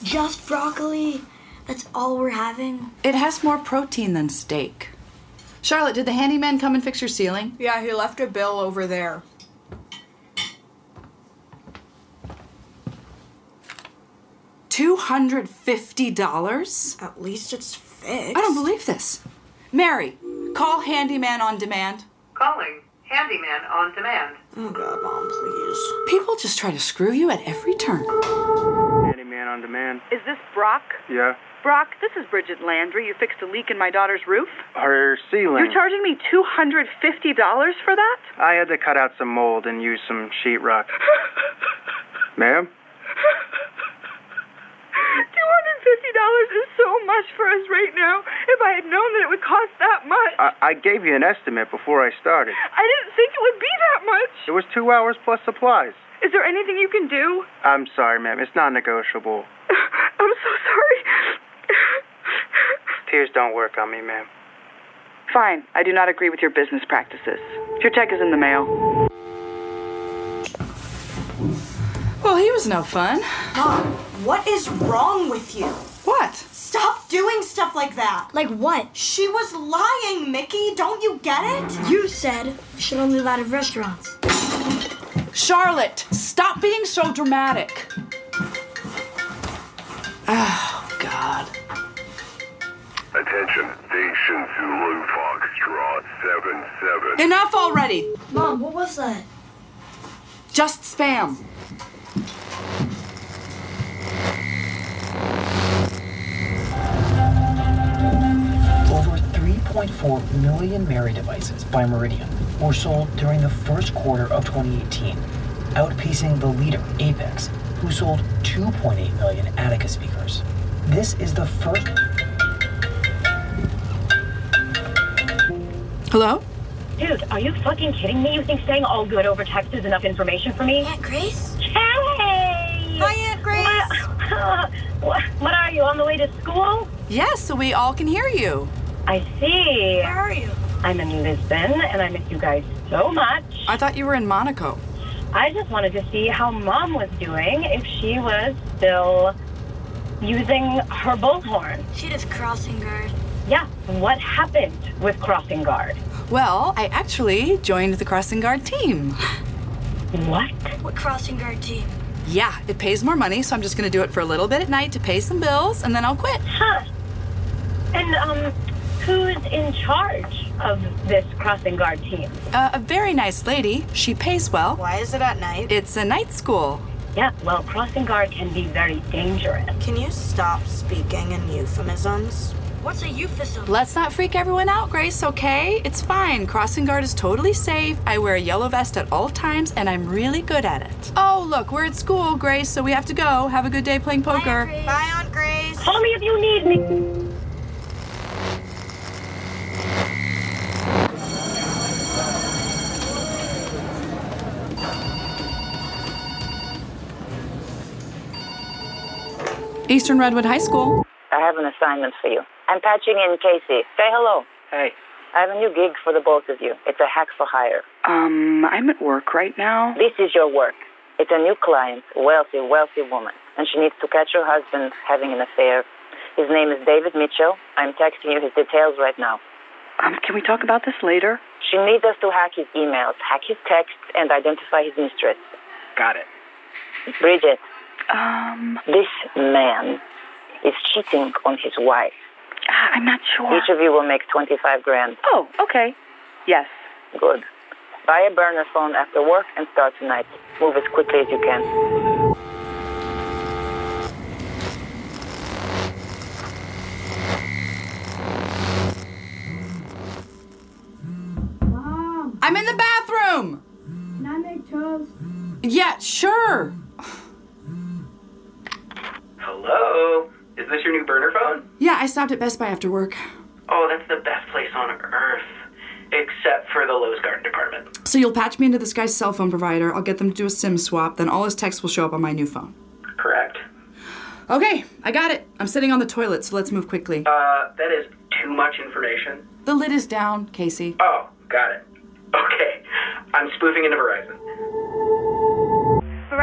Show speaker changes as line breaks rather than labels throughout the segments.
Just broccoli? That's all we're having?
It has more protein than steak. Charlotte, did the handyman come and fix your ceiling?
Yeah, he left a bill over there.
$250?
At least it's fixed.
I don't believe this. Mary, call Handyman on Demand.
Calling Handyman on Demand.
Oh, God, Mom, please.
People just try to screw you at every turn.
Handyman on Demand.
Is this Brock?
Yeah.
Brock, this is Bridget Landry. You fixed a leak in my daughter's roof?
Her ceiling.
You're charging me $250 for that?
I had to cut out some mold and use some sheetrock. Ma'am?
$250 is so much for us right now. If I had known that it would cost that much.
I gave you an estimate before I started.
I didn't think it would be that much.
It was 2 hours plus supplies.
Is there anything you can do?
I'm sorry, ma'am. It's not negotiable.
I'm so sorry.
Tears don't work on me, ma'am.
Fine. I do not agree with your business practices. Your check is in the mail.
Well, he was no fun.
Mom, what is wrong with you?
What?
Stop doing stuff like that.
Like what?
She was lying, Mickey. Don't you get it?
You said we should only live out of restaurants.
Charlotte, stop being so dramatic. Oh, God.
Attention, Station Zulu Foxtrot 77.
Enough already.
Mom, what was that?
Just spam.
Over 3.4 million Mary devices by Meridian were sold during the first quarter of 2018, outpacing the leader, Apex, who sold 2.8 million Attica speakers. This is the first...
Hello?
Dude, are you fucking kidding me? You think saying all good over text is enough information for me?
Aunt Grace?
Hey!
Hi, Aunt Grace.
What are you, on the way to school?
Yes, so we all can hear you.
I see.
Where are you?
I'm in Lisbon, and I miss you guys so much.
I thought you were in Monaco.
I just wanted to see how Mom was doing, if she was still using her bullhorn.
She does crossing guard.
Yeah, what happened with Crossing Guard?
Well, I actually joined the crossing guard team.
What?
What crossing guard team?
Yeah, it pays more money, so I'm just gonna do it for a little bit at night to pay some bills, and then I'll quit.
Huh. And, who's in charge of this Crossing Guard team?
A very nice lady. She pays well.
Why is it at night?
It's a night school.
Yeah, well, Crossing Guard can be very dangerous.
Can you stop speaking in euphemisms?
What's a euphemism?
Let's not freak everyone out, Grace, okay? It's fine. Crossing guard is totally safe. I wear a yellow vest at all times, and I'm really good at it. Oh, look, we're at school, Grace, so we have to go. Have a good day playing poker.
Bye, Aunt Grace.
Call me if you need me.
Eastern Redwood High School.
I have an assignment for you. I'm patching in Casey. Say hello.
Hey.
I have a new gig for the both of you. It's a hack for hire.
I'm at work right now.
This is your work. It's a new client, a wealthy woman, and she needs to catch her husband having an affair. His name is David Mitchell. I'm texting you his details right now.
Can we talk about this later?
She needs us to hack his emails, hack his texts, and identify his mistress.
Got it.
Bridget, this man is cheating on his wife.
I'm not sure.
Each of you will make $25,000.
Oh, okay. Yes.
Good. Buy a burner phone after work and start tonight. Move as quickly as you can.
Mom!
I'm in the bathroom!
Can I make toast?
Yeah, sure.
Hello? Is this your new burner phone?
Yeah, I stopped at Best Buy after work.
Oh, that's the best place on earth. Except for the Lowe's garden department.
So you'll patch me into this guy's cell phone provider, I'll get them to do a SIM swap, then all his texts will show up on my new phone.
Correct.
Okay, I got it. I'm sitting on the toilet, so let's move quickly.
That is too much information.
The lid is down, Casey.
Oh, got it. Okay. I'm spoofing into Verizon.
Verizon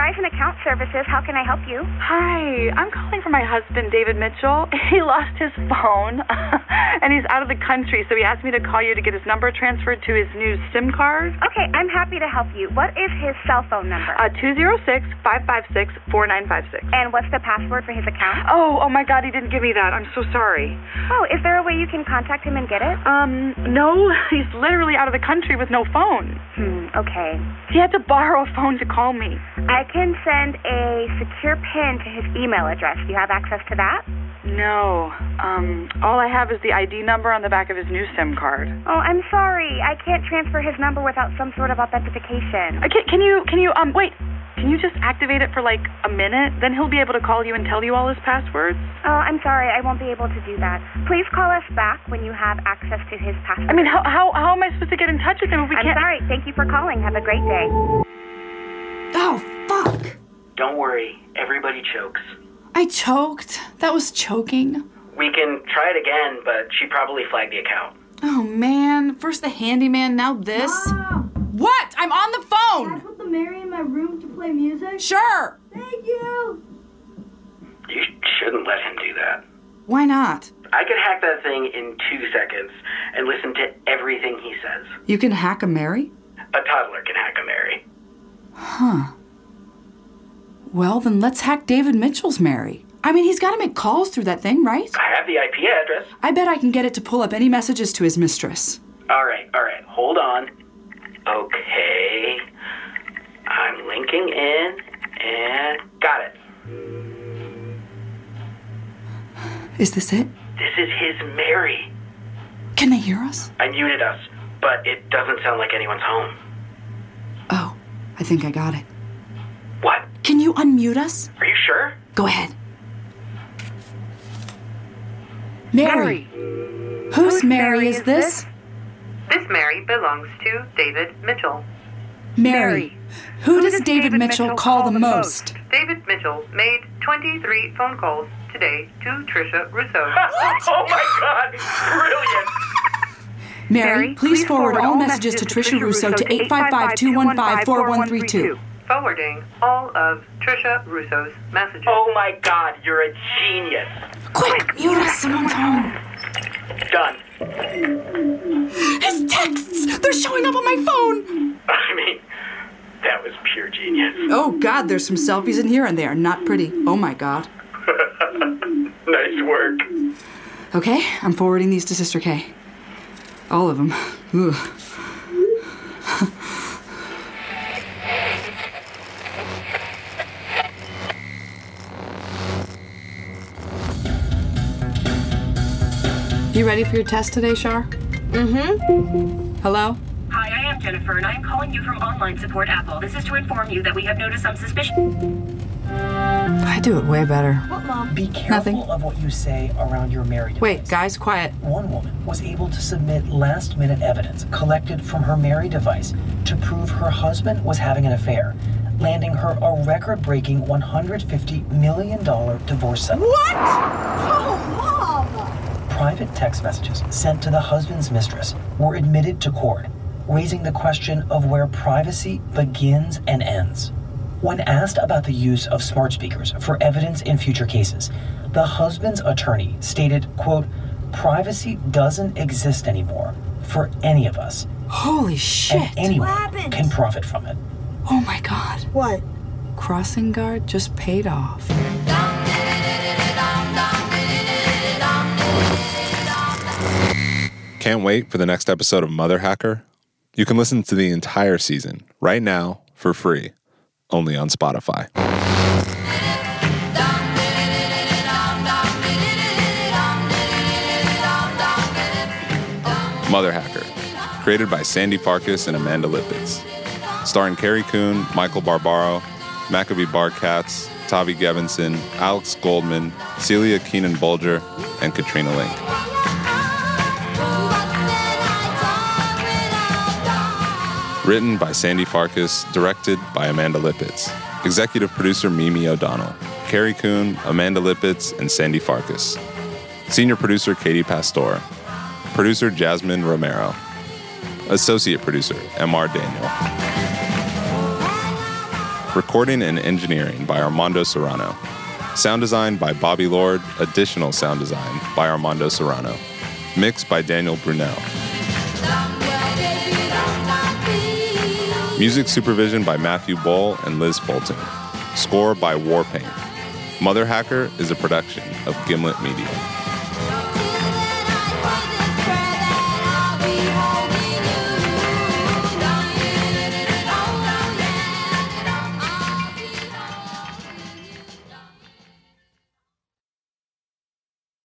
Verizon Account Services. How can I help you?
Hi, I'm calling for my husband, David Mitchell. He lost his phone, and he's out of the country, so he asked me to call you to get his number transferred to his new SIM card.
Okay, I'm happy to help you. What is his cell phone number?
206-556-4956.
And what's the password for his account?
Oh my God, he didn't give me that. I'm so sorry.
Oh, is there a way you can contact him and get it?
No, he's literally out of the country with no phone.
Okay.
He had to borrow a phone to call me.
I can send a secure PIN to his email address. Do you have access to that?
No. All I have is the ID number on the back of his new SIM card.
Oh, I'm sorry. I can't transfer his number without some sort of authentication.
Can you, wait. Can you just activate it for like a minute? Then he'll be able to call you and tell you all his passwords.
Oh, I'm sorry. I won't be able to do that. Please call us back when you have access to his password.
I mean, how am I supposed to get in touch with him if we can't?
I'm sorry. Thank you for calling. Have a great day.
Oh, fuck.
Don't worry, everybody chokes.
I choked. That was choking.
We can try it again, but she probably flagged the account.
Oh, man. First the handyman, now this.
Mom!
What? I'm on the phone!
Can I put the Mary in my room to play music?
Sure!
Thank you!
You shouldn't let him do that.
Why not?
I could hack that thing in 2 seconds and listen to everything he says.
You can hack a Mary?
A toddler can hack a Mary.
Huh. Well, then let's hack David Mitchell's Mary. I mean, he's got to make calls through that thing, right?
I have the IP address.
I bet I can get it to pull up any messages to his mistress.
All right. Hold on. Okay. I'm linking in and got it.
Is this it?
This is his Mary.
Can they hear us?
I muted us, but it doesn't sound like anyone's home.
Oh, I think I got it.
What?
Can you unmute us?
Are you sure?
Go ahead. Mary. Whose Mary is this?
This Mary belongs to David Mitchell.
Mary. Who does David Mitchell call the most?
David Mitchell made 23 phone calls today to Trisha Russo.
Oh my God! Brilliant!
Mary, please forward all messages to Trisha Russo to 855-215-4132.
Forwarding all of Trisha Russo's messages.
Oh my God, you're a genius.
Quick, mute us, someone's home.
Done.
His texts! They're showing up on my phone!
I mean, that was pure genius.
Oh God, there's some selfies in here and they are not pretty. Oh my God.
Nice work.
Okay, I'm forwarding these to Sister Kay. All of them. Ugh. You ready for your test today, Shar?
Mm-hmm.
Hello?
Hi, I am Jennifer, and I am calling you from online support Apple. This is to inform you that we have noticed some suspicion.
I do it way better.
What, Mom?
Be careful of what you say around your Mary device.
Wait, guys, quiet.
One woman was able to submit last-minute evidence collected from her Mary device to prove her husband was having an affair, landing her a record-breaking $150 million divorce settlement.
What?
Oh, Mom!
Private text messages sent to the husband's mistress were admitted to court, raising the question of where privacy begins and ends. When asked about the use of smart speakers for evidence in future cases, the husband's attorney stated, quote, "Privacy doesn't exist anymore for any of us.
Holy shit.
And anyone can profit from it."
Oh my God.
What?
Crossing guard just paid off.
Can't wait for the next episode of Mother Hacker? You can listen to the entire season right now for free, only on Spotify. Mother Hacker, created by Sandy Farkas and Amanda Lipitz. Starring Carrie Coon, Michael Barbaro, Maccabee Barkatz, Tavi Gevinson, Alex Goldman, Celia Keenan-Bolger, and Katrina Link. Written by Sandy Farkas, directed by Amanda Lipitz. Executive producer Mimi O'Donnell. Carrie Coon, Amanda Lipitz, and Sandy Farkas. Senior producer Katie Pastor. Producer Jasmine Romero. Associate producer MR Daniel. Recording and engineering by Armando Serrano. Sound design by Bobby Lord. Additional sound design by Armando Serrano. Mixed by Daniel Brunel. Music supervision by Matthew Bull and Liz Fulton. Score by Warpaint. Mother Hacker is a production of Gimlet Media.